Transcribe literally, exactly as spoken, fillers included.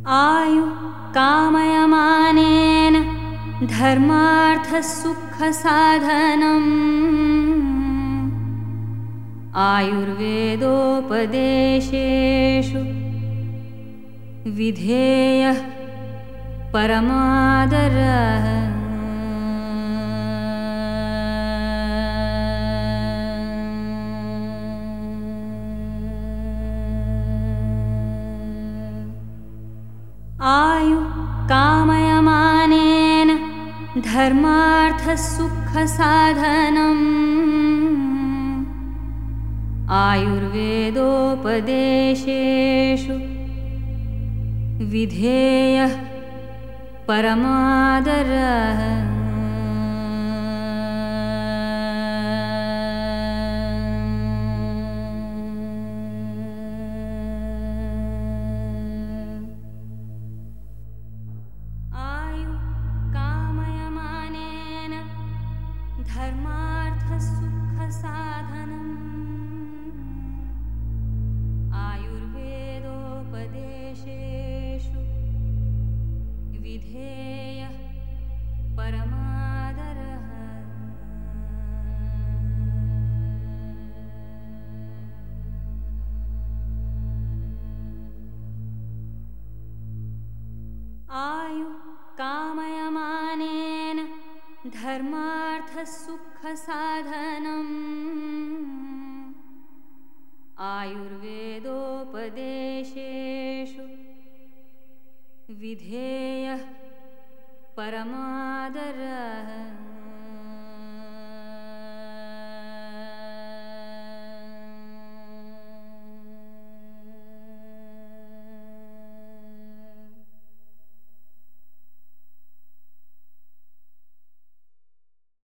आयु कामयमानेन धर्मार्थसुखसाधनम् आयुर्वेदोपदेशेषु विधेयः परमादरः। आयु कामयमानेन धर्मार्थसुखसाधनम् आयुर्वेदोपदेशेषु विधेयः परमादरः। आयु कामयमानेन धर्मार्थसुखसाधनम् आयुर्वेदोपदेशेषु विधेयः परमादरः। आयु कामयमानेन धर्मार्थसुखसाधनम् आयुर्वेदोपदेशेषु विधेयः परमादरः।